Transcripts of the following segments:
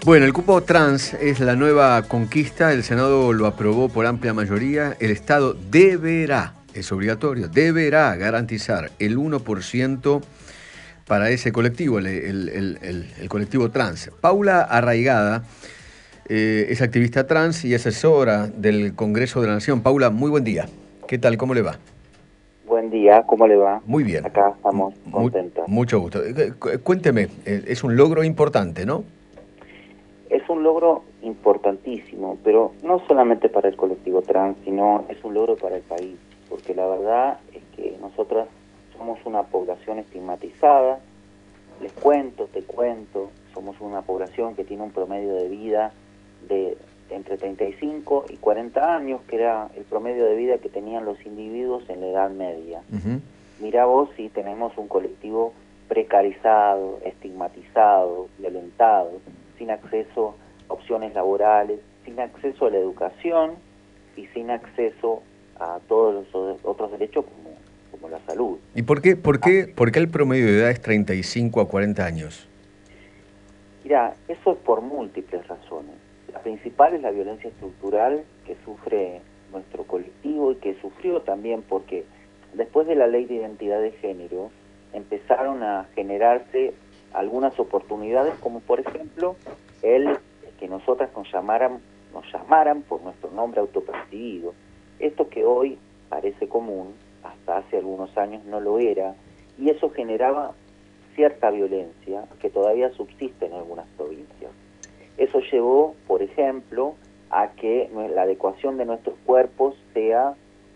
Bueno, el cupo trans es la nueva conquista, el Senado lo aprobó por amplia mayoría, el Estado deberá, es obligatorio, deberá garantizar el 1% para ese colectivo, el colectivo trans. Paula Arraigada es activista trans y asesora del Congreso de la Nación. Paula, muy buen día. ¿Qué tal? ¿Cómo le va? Buen día, ¿cómo le va? Muy bien. Acá estamos contentos. Mucho gusto. Cuénteme, es un logro importante, ¿no? Es un logro importantísimo, pero no solamente para el colectivo trans, sino es un logro para el país, porque la verdad es que nosotros somos una población estigmatizada. Les cuento, te cuento, somos una población que tiene un promedio de vida de entre 35 y 40 años, que era el promedio de vida que tenían los individuos en la Edad Media. Mirá vos si tenemos un colectivo precarizado, estigmatizado, violentado, sin acceso a opciones laborales, sin acceso a la educación y sin acceso a todos los otros derechos como la salud. ¿Y por qué el promedio de edad es 35 a 40 años? Mira, eso es por múltiples razones. La principal es la violencia estructural que sufre nuestro colectivo y que sufrió también porque después de la ley de identidad de género empezaron a generarse algunas oportunidades, como por ejemplo el que nosotras nos llamaran por nuestro nombre autopercibido. Esto que hoy parece común, hasta hace algunos años no lo era, y eso generaba cierta violencia que todavía subsiste en algunas provincias. Eso llevó, por ejemplo, a que la adecuación de nuestros cuerpos sea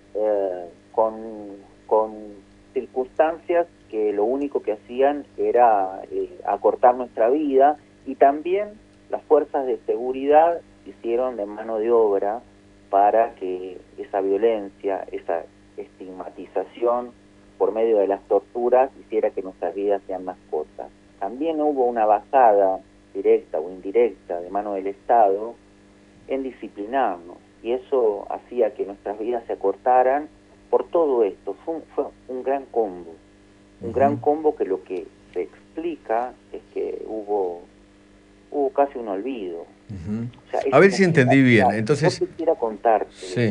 con circunstancias que lo único que hacían era acortar nuestra vida, y también las fuerzas de seguridad hicieron de mano de obra para que esa violencia, esa estigmatización por medio de las torturas hiciera que nuestras vidas sean más cortas. También hubo una bajada directa o indirecta de mano del Estado en disciplinarnos, y eso hacía que nuestras vidas se acortaran. Por todo esto fue un gran combo, gran combo que lo que se explica es que hubo casi un olvido. O sea, A ver si entendí bien. Entonces, yo quisiera contarte. Sí.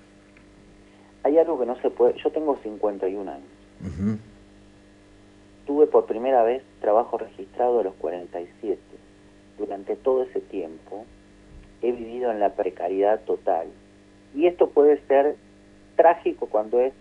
Hay algo que no se puede. Yo tengo 51 años. Tuve por primera vez trabajo registrado a los 47. Durante todo ese tiempo he vivido en la precariedad total. Y esto puede ser trágico cuando es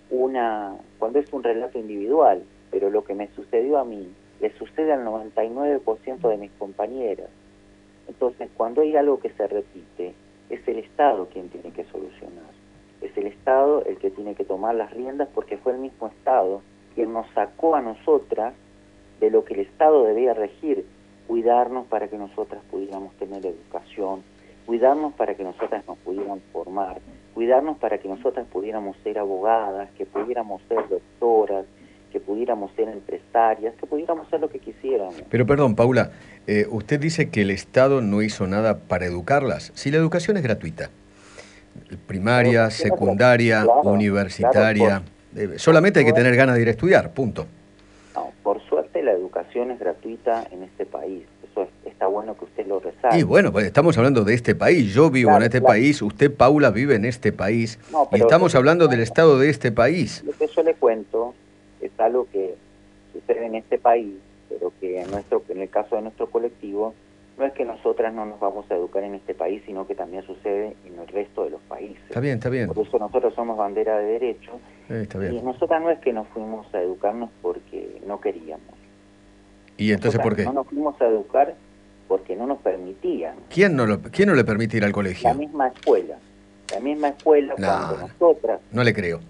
un relato individual, pero lo que me sucedió a mí le sucede al 99% de mis compañeras. Entonces, cuando hay algo que se repite, es el Estado quien tiene que solucionar. Es el Estado el que tiene que tomar las riendas, porque fue el mismo Estado quien nos sacó a nosotras de lo que el Estado debía regir, cuidarnos para que nosotras pudiéramos tener educación, cuidarnos para que nosotras nos pudiéramos formar, cuidarnos para que nosotras pudiéramos ser abogadas, que pudiéramos ser doctoras, que pudiéramos ser empresarias, que pudiéramos ser lo que quisiéramos. Pero perdón, Paula, usted dice que el Estado no hizo nada para educarlas. Si la educación es gratuita, primaria, secundaria, claro, universitaria, solamente hay que tener ganas de ir a estudiar, punto. No, por suerte la educación es gratuita en este país. Eso está bueno que usted lo resalte. Y bueno, pues estamos hablando de este país. Yo vivo en este país, usted, Paula, vive en este país. No, y estamos hablando del Estado de este país. Lo que yo le cuento es algo que sucede en este país, pero que en el caso de nuestro colectivo, no es que nosotras no nos vamos a educar en este país, sino que también sucede en el resto de los países. Está bien, está bien. Por eso nosotros somos bandera de derecho. Está bien. Y nosotras no es que nos fuimos a educarnos porque no queríamos. ¿Y entonces por qué? No nos fuimos a educar porque no nos permitían. ¿Quién no le permite ir al colegio? La misma escuela. Cuando nosotras... No le creo.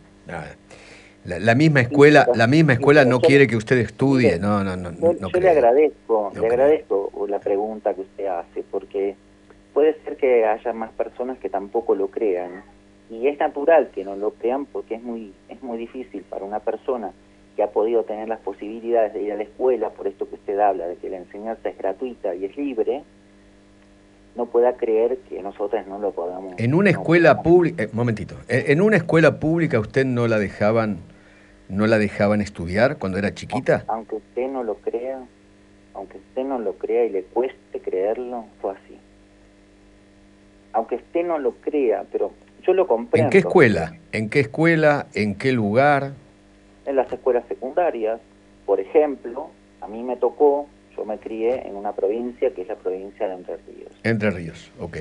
La misma escuela no quiere que usted estudie. No Yo le agradezco la pregunta que usted hace, porque puede ser que haya más personas que tampoco lo crean, y es natural que no lo crean, porque es muy difícil para una persona que ha podido tener las posibilidades de ir a la escuela, por esto que usted habla, de que la enseñanza es gratuita y es libre, no pueda creer que nosotros no lo podamos. En una escuela pública, en una escuela pública usted no la dejaban estudiar cuando era chiquita. Aunque usted no lo crea, aunque usted no lo crea y le cueste creerlo, fue así. Aunque usted no lo crea, pero yo lo comprendo. ¿En qué escuela? ¿En qué escuela? ¿En qué lugar? En las escuelas secundarias, por ejemplo, a mí me tocó, yo me crié en una provincia que es la provincia de Entre Ríos. Entre Ríos, ok.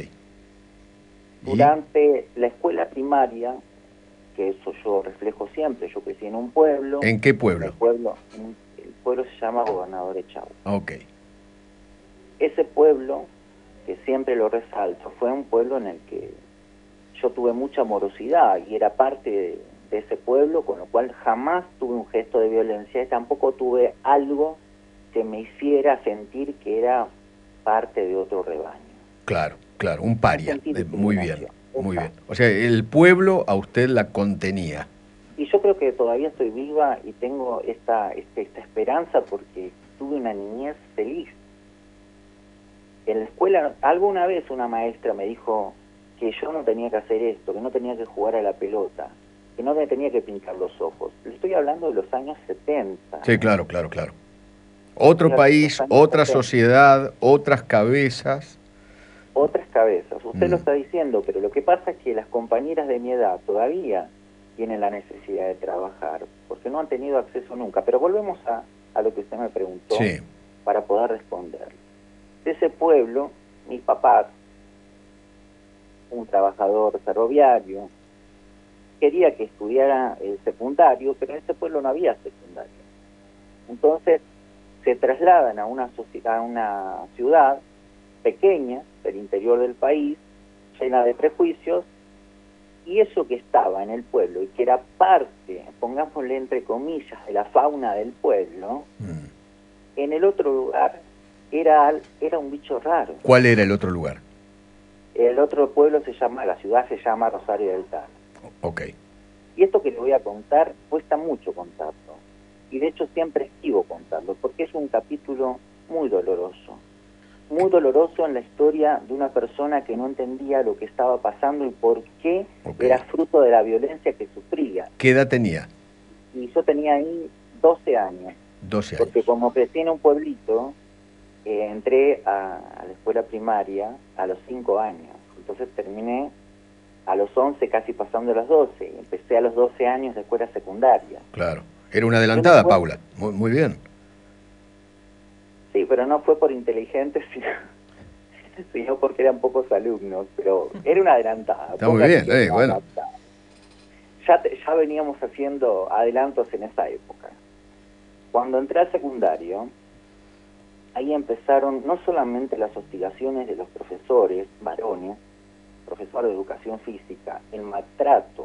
Durante la escuela primaria, que eso yo reflejo siempre, yo crecí en un pueblo. ¿En qué pueblo? El pueblo se llama Gobernador Echagüe. Ok. Ese pueblo, que siempre lo resalto, fue un pueblo en el que yo tuve mucha morosidad y era parte de ese pueblo, con lo cual jamás tuve un gesto de violencia y tampoco tuve algo que me hiciera sentir que era parte de otro rebaño. Claro, un paria. Muy bien, Exacto. muy bien. O sea, el pueblo a usted la contenía. Y yo creo que todavía estoy viva y tengo esta esperanza porque tuve una niñez feliz. En la escuela, alguna vez una maestra me dijo que yo no tenía que hacer esto, que no tenía que jugar a la pelota, que no me tenía que pintar los ojos. Le estoy hablando de los años 70. Sí, claro. Otro país, otra 70. sociedad, otras cabezas. Otras cabezas, usted lo está diciendo, pero lo que pasa es que las compañeras de mi edad todavía tienen la necesidad de trabajar, porque no han tenido acceso nunca. Pero volvemos a lo que usted me preguntó, Sí. para poder responder. De ese pueblo, mi papá, un trabajador ferroviario, quería que estudiara el secundario, pero en ese pueblo no había secundario. Entonces se trasladan a una ciudad pequeña del interior del país, llena de prejuicios, y eso que estaba en el pueblo y que era parte, pongámosle entre comillas, de la fauna del pueblo, en el otro lugar era un bicho raro. ¿Cuál era el otro lugar? El otro pueblo la ciudad se llama Rosario del Tal. Ok. Y esto que le voy a contar cuesta mucho contarlo, y de hecho siempre esquivo contarlo, porque es un capítulo muy doloroso en la historia de una persona que no entendía lo que estaba pasando y por qué era fruto de la violencia que sufría. ¿Qué edad tenía? Y yo tenía ahí 12 años. 12 años. Porque como crecí en un pueblito, entré a la escuela primaria a los 5 años. Entonces terminé a los 11, casi pasando a los 12. Y empecé a los 12 años de escuela secundaria. Claro. Era una adelantada, Paula. Muy bien. Sí, pero no fue por inteligente, sino porque eran pocos alumnos, pero era una adelantada. Está muy bien, bueno. Ya veníamos haciendo adelantos en esa época. Cuando entré al secundario, ahí empezaron no solamente las hostigaciones de los profesores varones, profesor de educación física, el maltrato,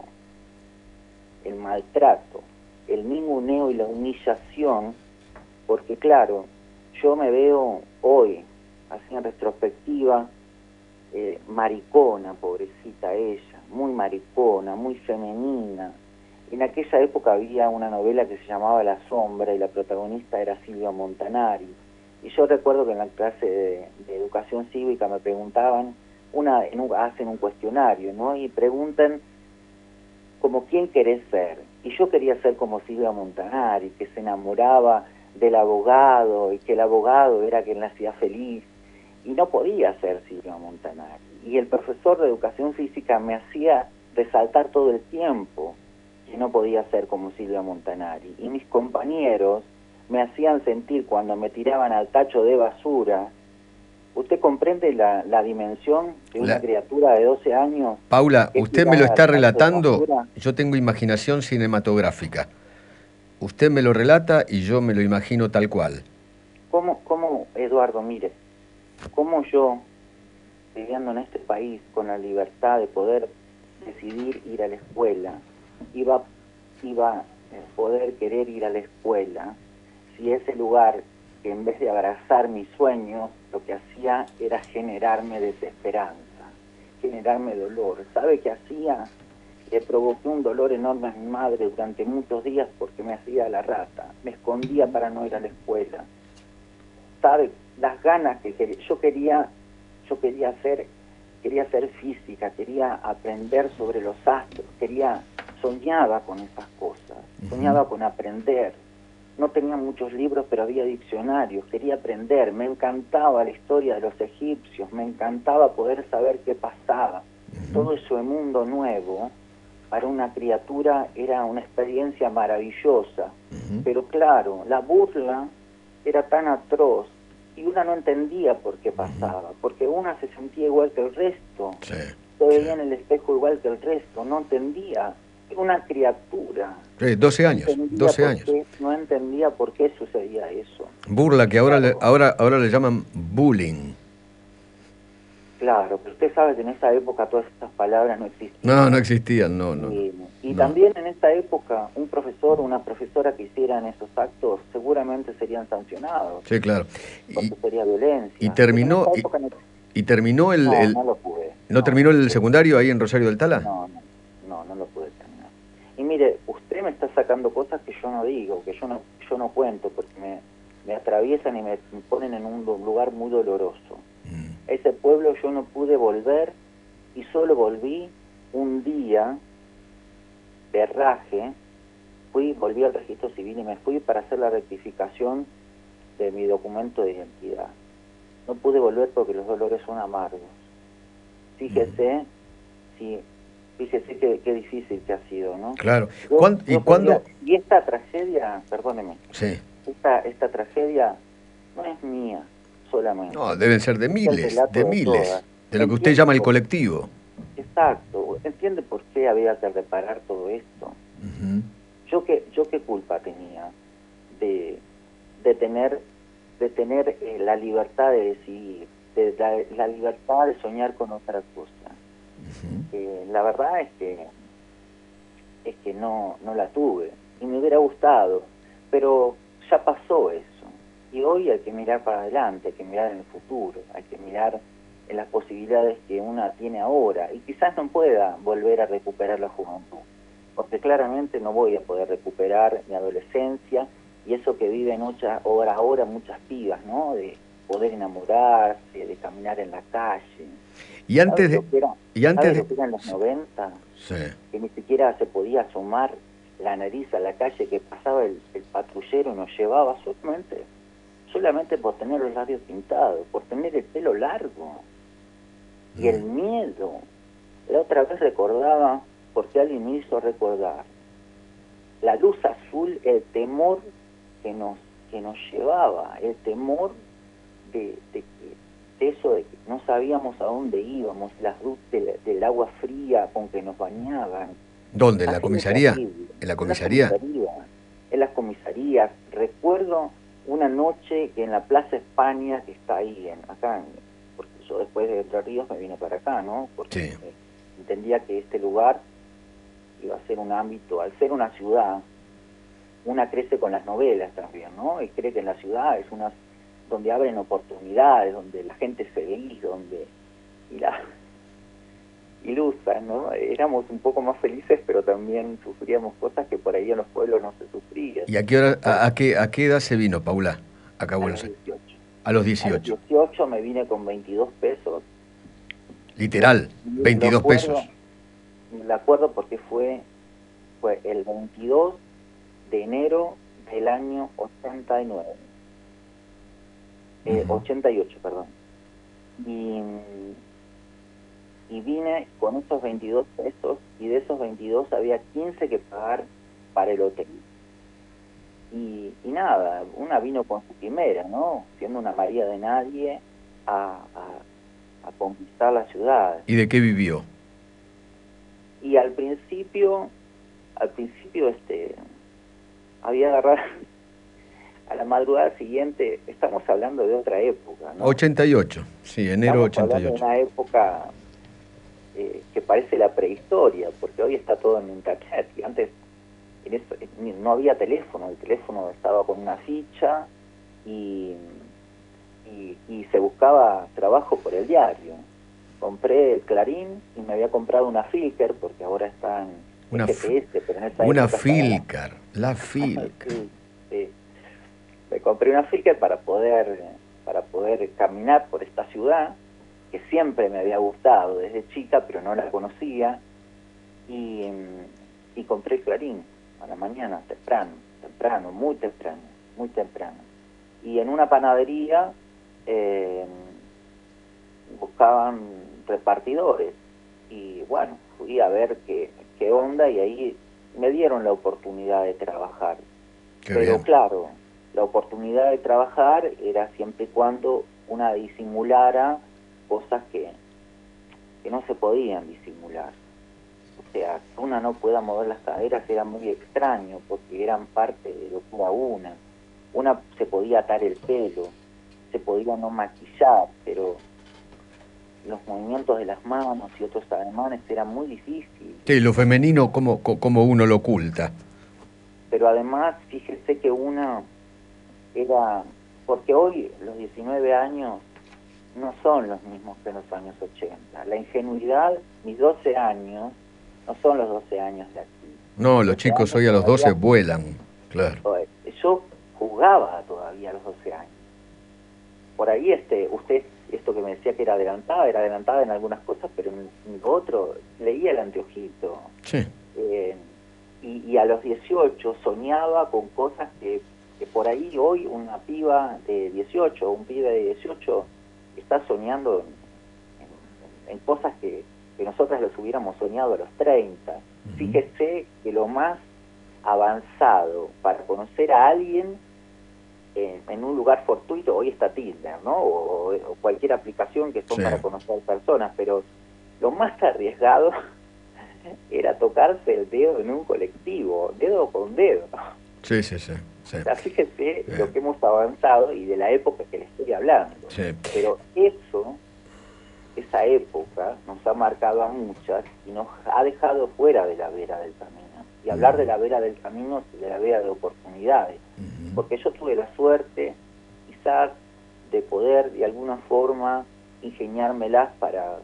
el ninguneo y la humillación, porque claro, yo me veo hoy, así en retrospectiva, maricona, pobrecita ella, muy maricona, muy femenina. En aquella época había una novela que se llamaba La Sombra y la protagonista era Silvia Montanari. Y yo recuerdo que en la clase de educación cívica me preguntaban, hacen un cuestionario, ¿no? Y preguntan como quién querés ser. Y yo quería ser como Silvia Montanari, que se enamoraba del abogado y que el abogado era quien la hacía feliz, y no podía ser Silvia Montanari. Y el profesor de educación física me hacía resaltar todo el tiempo que no podía ser como Silvia Montanari. Y mis compañeros me hacían sentir cuando me tiraban al tacho de basura. ¿Usted comprende la dimensión de una criatura de 12 años? Paula, usted me lo está relatando, yo tengo imaginación cinematográfica. Usted me lo relata y yo me lo imagino tal cual. ¿Cómo, Eduardo, mire, cómo yo, viviendo en este país con la libertad de poder decidir ir a la escuela, iba a poder querer ir a la escuela, si ese lugar, que en vez de abrazar mis sueños, lo que hacía era generarme desesperanza, generarme dolor? ¿Sabe qué hacía? Le provoqué un dolor enorme a mi madre durante muchos días porque me hacía la rata, me escondía para no ir a la escuela. ¿Sabe? Las ganas que quería, yo quería hacer física, quería aprender sobre los astros, soñaba con esas cosas, soñaba con aprender. no tenía muchos libros, pero había diccionarios, quería aprender, me encantaba la historia de los egipcios, me encantaba poder saber qué pasaba. Todo ese mundo nuevo, para una criatura era una experiencia maravillosa, pero claro, la burla era tan atroz y una no entendía por qué pasaba, porque una se sentía igual que el resto, se veía en el espejo igual que el resto, no entendía, era una criatura. 12 años, 12 años. No entendía por qué sucedía eso. Burla, que ahora, Claro. ahora le llaman bullying. Claro, pero usted sabe que en esa época todas estas palabras no existían. No, no existían, no. Y también en esa época un profesor o una profesora que hicieran esos actos seguramente serían sancionados. Sí, claro. Porque sería violencia. Y terminó, y terminó el... No lo pude. ¿No terminó el secundario ahí en Rosario del Tala? No lo pude terminar. Y mire, usted me está sacando cosas que yo no digo, que yo no cuento, porque me atraviesan y me ponen en un lugar muy doloroso. A ese pueblo yo no pude volver y solo volví un día de raje, volví al registro civil y me fui para hacer la rectificación de mi documento de identidad. No pude volver porque los dolores son amargos. Fíjese qué difícil que ha sido, ¿no? Claro. Y esta tragedia, perdóneme, sí. esta tragedia no es mía solamente. No, deben ser de miles, de lo que usted llama el colectivo. Exacto. ¿Entiende por qué había que reparar todo esto? Yo qué culpa tenía de tener la libertad de decidir, la libertad de soñar con otra cosa. La verdad es que no la tuve y me hubiera gustado, pero ya pasó eso. Y hoy hay que mirar para adelante, hay que mirar en el futuro, hay que mirar en las posibilidades que una tiene ahora, y quizás no pueda volver a recuperar la juventud, porque claramente no voy a poder recuperar mi adolescencia y eso que viven ahora muchas pibas, ¿no? De poder enamorarse, de caminar en la calle. Y antes de... ¿Sabes lo que era en los 90? Sí. Que ni siquiera se podía asomar la nariz a la calle, que pasaba el patrullero y nos llevaba solamente por tener los labios pintados, por tener el pelo largo. Y el miedo. La otra vez recordaba, porque alguien me hizo recordar, la luz azul, el temor que nos llevaba, el temor de eso, de que no sabíamos a dónde íbamos, las luz del agua fría con que nos bañaban. ¿Dónde? ¿En la comisaría? ¿En la comisaría? En las comisarías. Recuerdo una noche que en la Plaza España, que está ahí, porque yo después de Entre Ríos me vine para acá, ¿no? Porque sí. Entendía que este lugar iba a ser un ámbito, al ser una ciudad, una crece con las novelas también, ¿no? Y cree que en la ciudad es donde abren oportunidades, donde la gente es feliz, donde ilusa, ¿no? Éramos un poco más felices, pero también sufríamos cosas que por ahí en los pueblos no se sufrían. ¿Y a qué hora, a qué edad se vino, Paula, acá a Buenos Aires? A los 18. A los 18 me vine con 22 pesos. Literal, 22 pesos. Me acuerdo porque fue el 22 de enero del año 89. 88, perdón. Y vine con esos 22 pesos, y de esos 22 había 15 que pagar para el hotel. Y nada, una vino con su quimera, ¿no? Siendo una María de nadie, a conquistar la ciudad. ¿Y de qué vivió? Y al principio había agarrado a la madrugada siguiente. Estamos hablando de otra época, ¿no? 88, sí, enero estamos 88. Hablando de una época que parece la prehistoria, porque hoy está todo en internet, y antes no había teléfono, el teléfono estaba con una ficha y se buscaba trabajo por el diario. Compré el Clarín y me había comprado una Filcar, porque ahora está en GPS, pero en esa una época Filcar, la Filcar. Sí. Me compré una Filcar para poder caminar por esta ciudad, que siempre me había gustado desde chica, pero no la conocía, y compré Clarín a la mañana, temprano, temprano, muy temprano, muy temprano. Y en una panadería buscaban repartidores. Y bueno, fui a ver qué onda y ahí me dieron la oportunidad de trabajar. Qué Pero bien. claro, la oportunidad de trabajar era siempre y cuando una disimulara cosas que no se podían disimular. O sea, que una no pueda mover las caderas era muy extraño porque eran parte de lo que era una. Una se podía atar el pelo, se podía no maquillar, pero los movimientos de las manos y otros ademanes eran muy difíciles. Sí, lo femenino, ¿cómo uno lo oculta? Pero además, fíjese que una era... Porque hoy, los 19 años, no son los mismos que en los años 80. La ingenuidad, mis 12 años, no son los 12 años de aquí. No, los 12 chicos años hoy a los 12 todavía, vuelan, claro. yo jugaba todavía a los 12 años. Por ahí usted, esto que me decía que era adelantada en algunas cosas, pero en lo otro, leía el anteojito. Sí. Y a los 18 soñaba con cosas que por ahí hoy una piba de 18 o un pibe de 18 está soñando en cosas que nosotras los hubiéramos soñado a los 30. Uh-huh. Fíjese que lo más avanzado para conocer a alguien en un lugar fortuito, hoy está Tinder, ¿no? O cualquier aplicación que son para conocer personas, pero lo más arriesgado era tocarse el dedo en un colectivo, dedo con dedo. Sí. O sea, fíjese lo que hemos avanzado y de la época que le estoy hablando. Sí. Pero esa época nos ha marcado a muchas y nos ha dejado fuera de la vera del camino. Y hablar de la vera del camino es de la vera de oportunidades. Porque yo tuve la suerte, quizás, de poder de alguna forma ingeniármelas para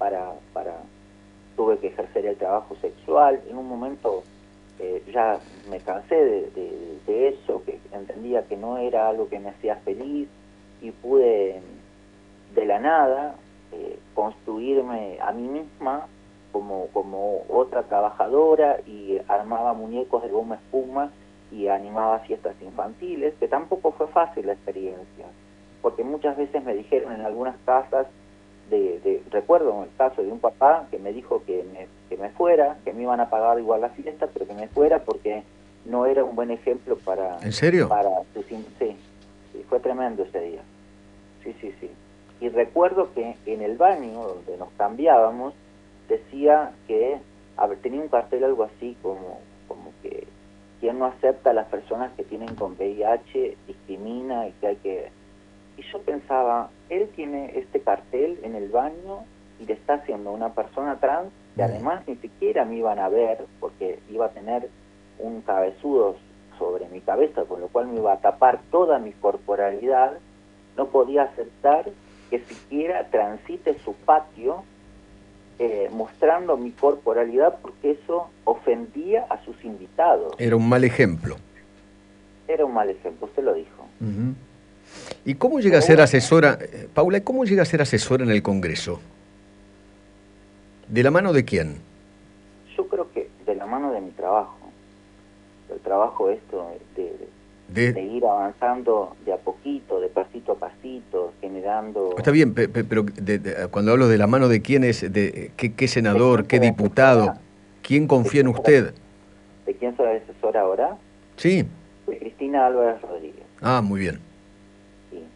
tuve que ejercer el trabajo sexual. En un momento ya me cansé de eso, que entendía que no era algo que me hacía feliz, y pude de la nada construirme a mí misma como otra trabajadora, y armaba muñecos de goma espuma y animaba fiestas infantiles, que tampoco fue fácil la experiencia, porque muchas veces me dijeron en algunas casas, recuerdo el caso de un papá que me dijo que me fuera, que me iban a pagar igual la fiesta, pero que me fuera porque no era un buen ejemplo para... ¿En serio? Sí, fue tremendo ese día. Sí. Y recuerdo que en el baño donde nos cambiábamos decía que tenía un cartel algo así como que quien no acepta a las personas que tienen con VIH discrimina, y que hay que... Y yo pensaba, él tiene este cartel en el baño y le está haciendo a una persona trans, que además ni siquiera me iban a ver porque iba a tener un cabezudo sobre mi cabeza, con lo cual me iba a tapar toda mi corporalidad. No podía aceptar que siquiera transite su patio mostrando mi corporalidad, porque eso ofendía a sus invitados. Era un mal ejemplo. Era un mal ejemplo, usted lo dijo. Uh-huh. ¿Y cómo llega a ser asesora, Paula, cómo llega a ser asesora en el Congreso? ¿De la mano de quién? Yo creo que de la mano de mi trabajo. El trabajo esto de ir avanzando de a poquito, de pasito a pasito, generando... Está bien, pero cuando hablo de la mano de quién es, ¿qué senador, qué diputado? ¿Quién confía en usted? ¿De quién soy asesora ahora? Sí. De Cristina Álvarez Rodríguez. Ah, muy bien. Sí.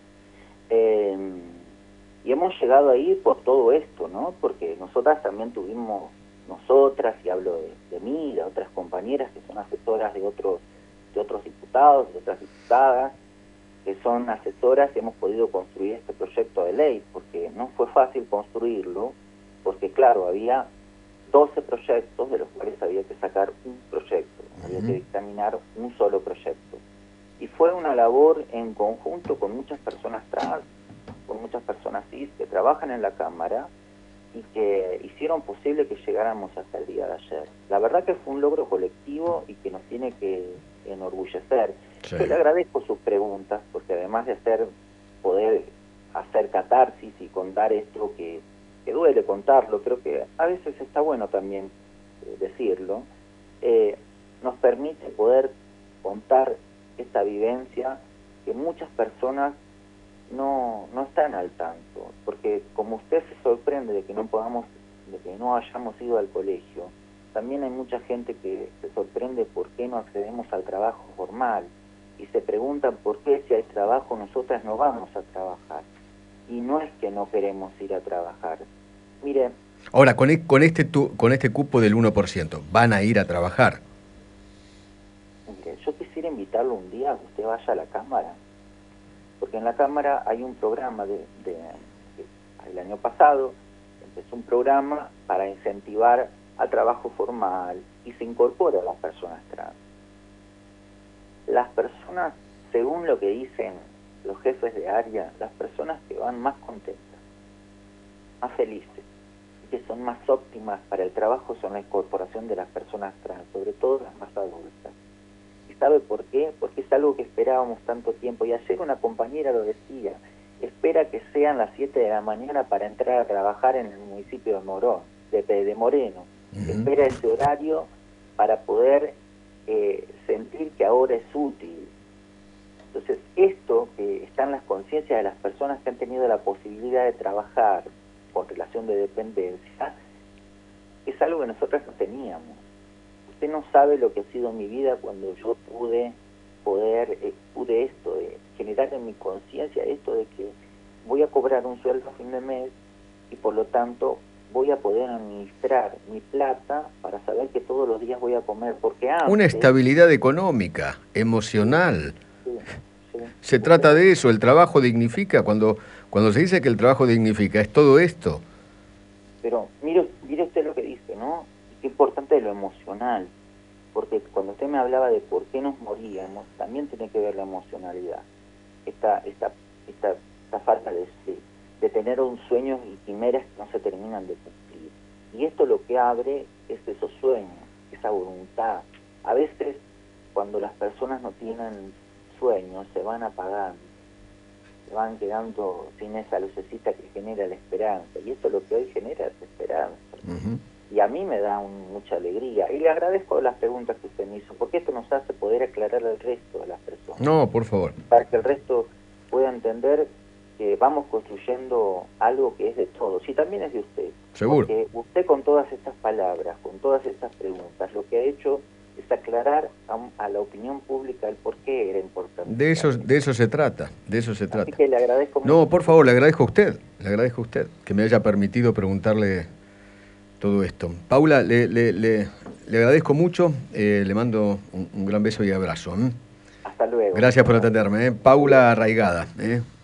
Y hemos llegado ahí por todo esto, ¿no? Porque nosotras también tuvimos, y hablo de mí, de otras compañeras que son asesoras de otros diputados, de otras diputadas, que son asesoras, y hemos podido construir este proyecto de ley, porque no fue fácil construirlo, porque claro, había 12 proyectos, de los cuales había que sacar un proyecto, había que dictaminar un solo proyecto. Y fue una labor en conjunto con muchas personas trans, con muchas personas cis que trabajan en la Cámara y que hicieron posible que llegáramos hasta el día de ayer. La verdad que fue un logro colectivo y que nos tiene que enorgullecer. Sí. Yo le agradezco sus preguntas, porque además de poder hacer catarsis y contar esto que duele contarlo, pero que a veces está bueno también decirlo, nos permite poder contar esta vivencia que muchas personas no están al tanto, porque como usted se sorprende de que no hayamos ido al colegio, también hay mucha gente que se sorprende por qué no accedemos al trabajo formal y se preguntan por qué si hay trabajo nosotras no vamos a trabajar. Y no es que no queremos ir a trabajar. Mire, ahora, con este cupo del 1%, ¿van a ir a trabajar? mire, yo quisiera invitarlo un día a que usted vaya a la Cámara, porque en la Cámara hay un programa el año pasado empezó un programa para incentivar al trabajo formal y se incorpora a las personas trans. Las personas, según lo que dicen los jefes de área, las personas que van más contentas, más felices, y que son más óptimas para el trabajo son la incorporación de las personas trans, sobre todo las más adultas. ¿Y sabe por qué? Porque es algo que esperábamos tanto tiempo. Y ayer una compañera lo decía, espera que sean las 7 de la mañana para entrar a trabajar en el municipio de Morón, de Moreno. Espera ese horario para poder sentir que ahora es útil. Entonces, esto que está en las conciencias de las personas que han tenido la posibilidad de trabajar con relación de dependencia, es algo que nosotros no teníamos. Usted no sabe lo que ha sido mi vida cuando yo pude esto, de generar en mi conciencia esto de que voy a cobrar un sueldo a fin de mes y por lo tanto voy a poder administrar mi plata para saber que todos los días voy a comer, porque antes... Una estabilidad económica, emocional. Sí. Se trata de eso, el trabajo dignifica. Cuando se dice que el trabajo dignifica, es todo esto. Pero mire usted lo que dice, ¿no? Qué importante lo emocional, porque cuando usted me hablaba de por qué nos moríamos, también tiene que ver la emocionalidad. Esta falta de tener un sueño y quimeras que no se terminan de cumplir. Y esto lo que abre es esos sueños, esa voluntad. A veces, cuando las personas no tienen sueños, se van apagando, se van quedando sin esa lucecita que genera la esperanza. Y esto lo que hoy genera es esperanza. Y a mí me da mucha alegría. Y le agradezco las preguntas que usted me hizo, porque esto nos hace poder aclarar al resto de las personas. No, por favor. Para que el resto pueda entender que vamos construyendo algo que es de todos y también es de usted. Seguro. Porque usted con todas estas palabras, con todas estas preguntas, lo que ha hecho es aclarar a la opinión pública el por qué era importante. De eso se trata, Así que le agradezco mucho. No, por favor, le agradezco a usted que me haya permitido preguntarle todo esto. Paula, le agradezco mucho, le mando un gran beso y abrazo. Hasta luego. Gracias por atenderme. Paula Arraigada.